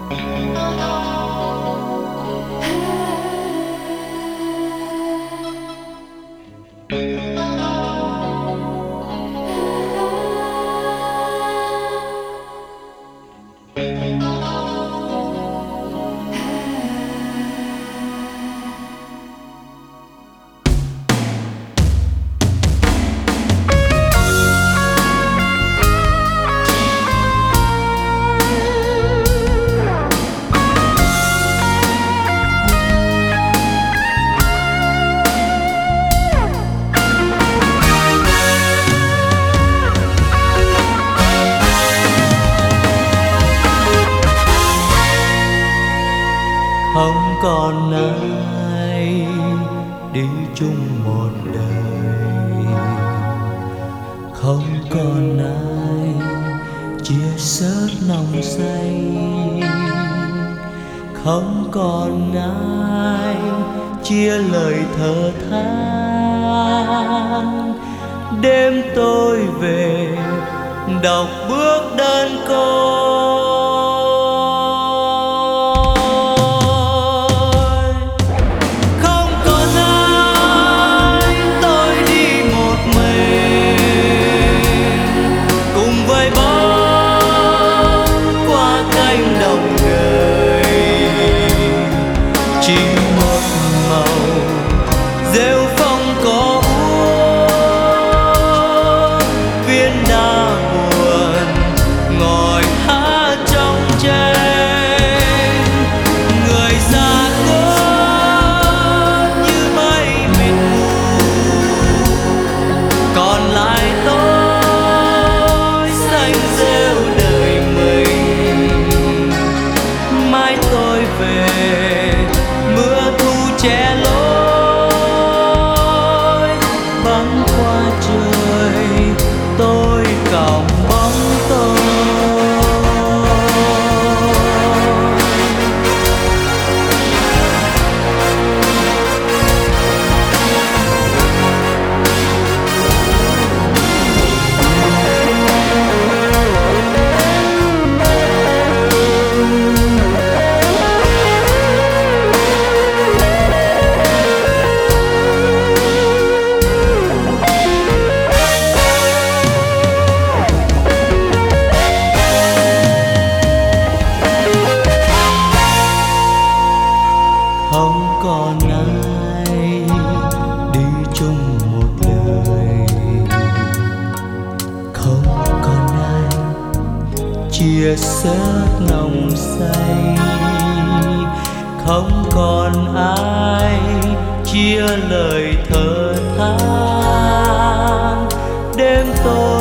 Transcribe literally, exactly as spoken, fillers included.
Không còn ai đi chung một đời, không còn ai chia sớt nồng say, không còn ai chia lời thở than. Đêm tôi về đọc bước đơn côi, chỉ một màu rêu phong có úa, viên đá buồn ngồi hát trong tranh. Người xa khuất như mây mịt mù, còn lại tôi xanh rêu đời mình. Mai tôi về che lối băng qua trời, tôi còng bóng tôi. Không còn ai đi chung một đời, không còn ai chia sớt nồng say, không còn ai chia lời thở than. Đêm tôi